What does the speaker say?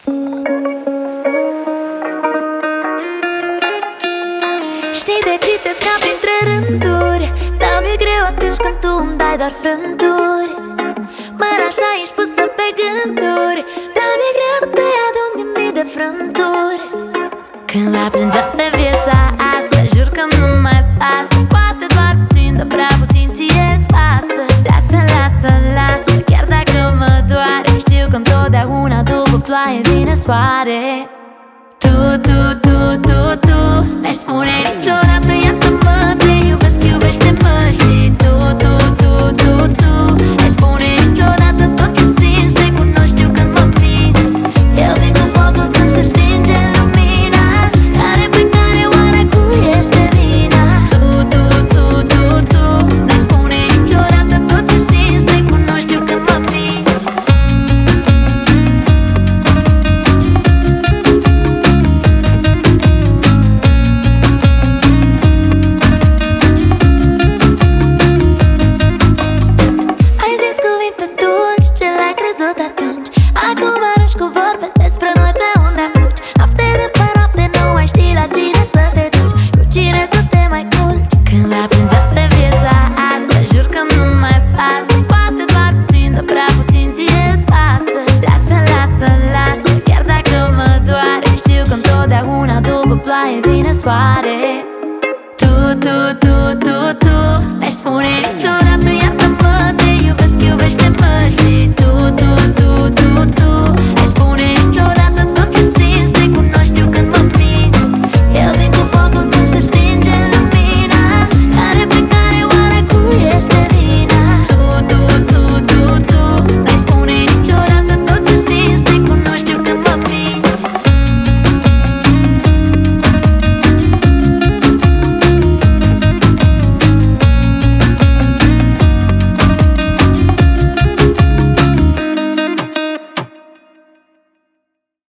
Știi de citesc ca printre rânduri, dar mi-e greu atunci când tu îmi dai doar frânturi. Măr așa ești pusă pe gânduri, dar mi-e greu să te adun din mii de frânturi. Când va plângea pe viața asta, jur că nu mai pasă. Poate doar puțin, dar prea puțin ție-ți pasă. Lasă, lasă, lasă, chiar dacă mă doare. Știu că întotdeauna după ploaie vine soare. Tu n-ai spune niciodată iartă-mă, te iubesc, iubește-mă. Și tu n-ai spune niciodată tot ce simți, te cunoști, știu când mă minți. Eu vin cu focul când se stinge lumina, care pe care oare cui este vina? Tu n-ai spune niciodată tot ce simți, te cunoști, știu când mă minți. Atunci, acum arunci cu vorbe despre noi pe unde fugi. Noapte de pe noapte nu mai știi la cine să te duci, cu cine să te mai culci. Când va plângea pe viața asta, jur că nu mai pasă. Poate doar puțin, dar prea puțin ție-ți pasă. Lasă, lasă, lasă, chiar dacă mă doare. Știu că întotdeauna după ploaie vine soare.